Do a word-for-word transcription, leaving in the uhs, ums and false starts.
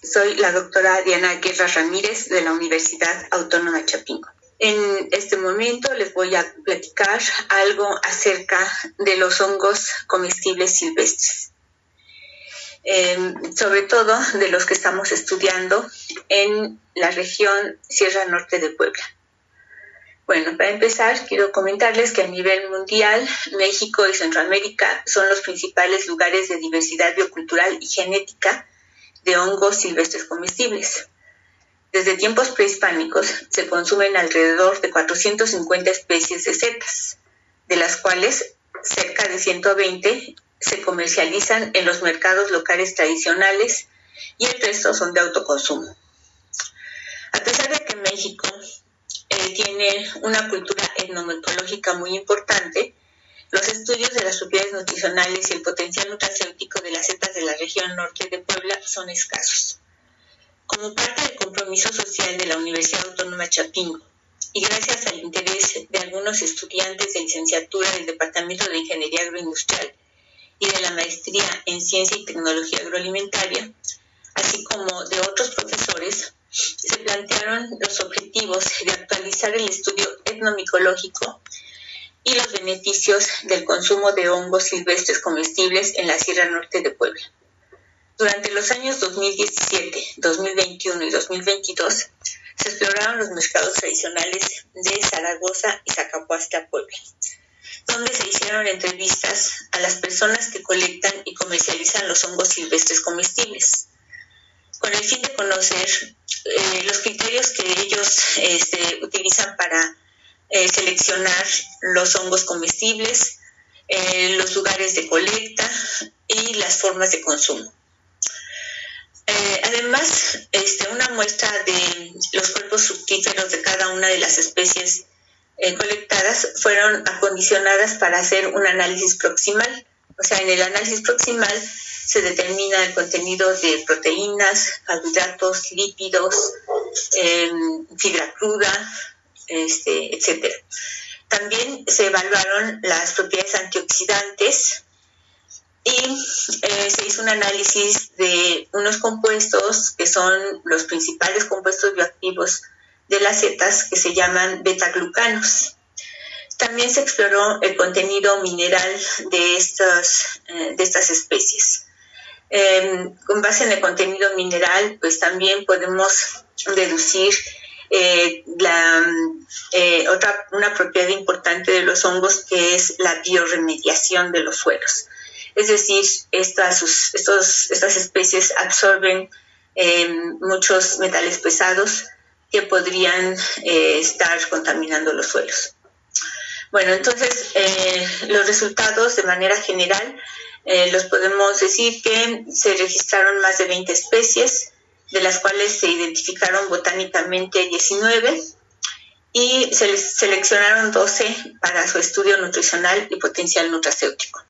soy la doctora Diana Guerra Ramírez de la Universidad Autónoma Chapingo. En este momento les voy a platicar algo acerca de los hongos comestibles silvestres, eh, sobre todo de los que estamos estudiando en la región Sierra Norte de Puebla. Bueno, para empezar, quiero comentarles que a nivel mundial, México y Centroamérica son los principales lugares de diversidad biocultural y genética de hongos silvestres comestibles. Desde tiempos prehispánicos se consumen alrededor de cuatrocientas cincuenta especies de setas, de las cuales cerca de ciento veinte se comercializan en los mercados locales tradicionales y el resto son de autoconsumo. A pesar de que México eh, tiene una cultura etnometológica muy importante, los estudios de las propiedades nutricionales y el potencial nutracéutico de las setas de la región norte de Puebla son escasos. Como parte del compromiso social de la Universidad Autónoma Chapingo y gracias al interés de algunos estudiantes de licenciatura del Departamento de Ingeniería Agroindustrial y de la Maestría en Ciencia y Tecnología Agroalimentaria, así como de otros profesores, se plantearon los objetivos de actualizar el estudio etnomicológico y los beneficios del consumo de hongos silvestres comestibles en la Sierra Norte de Puebla. Durante los años dos mil diecisiete, dos mil veintiuno y dos mil veintidós se exploraron los mercados tradicionales de Zaragoza y Zacapuastla, Puebla, donde se hicieron entrevistas a las personas que colectan y comercializan los hongos silvestres comestibles, con el fin de conocer eh, los criterios que ellos este, utilizan para eh, seleccionar los hongos comestibles, eh, los lugares de colecta y las formas de consumo. Eh, además, este, una muestra de los cuerpos fructíferos de cada una de las especies eh, colectadas fueron acondicionadas para hacer un análisis proximal. O sea, en el análisis proximal se determina el contenido de proteínas, carbohidratos, lípidos, eh, fibra cruda, este, etcétera. También se evaluaron las propiedades antioxidantes y eh, se hizo un análisis de unos compuestos que son los principales compuestos bioactivos de las setas, que se llaman betaglucanos. También se exploró el contenido mineral de estas, eh, de estas especies. Eh, con base en el contenido mineral, pues también podemos deducir eh, la, eh, otra, una propiedad importante de los hongos, que es la bioremediación de los suelos. Es decir, estas, estos, estas especies absorben eh, muchos metales pesados que podrían eh, estar contaminando los suelos. Bueno, entonces eh, los resultados de manera general eh, los podemos decir que se registraron más de veinte especies, de las cuales se identificaron botánicamente diecinueve y se les seleccionaron doce para su estudio nutricional y potencial nutracéutico.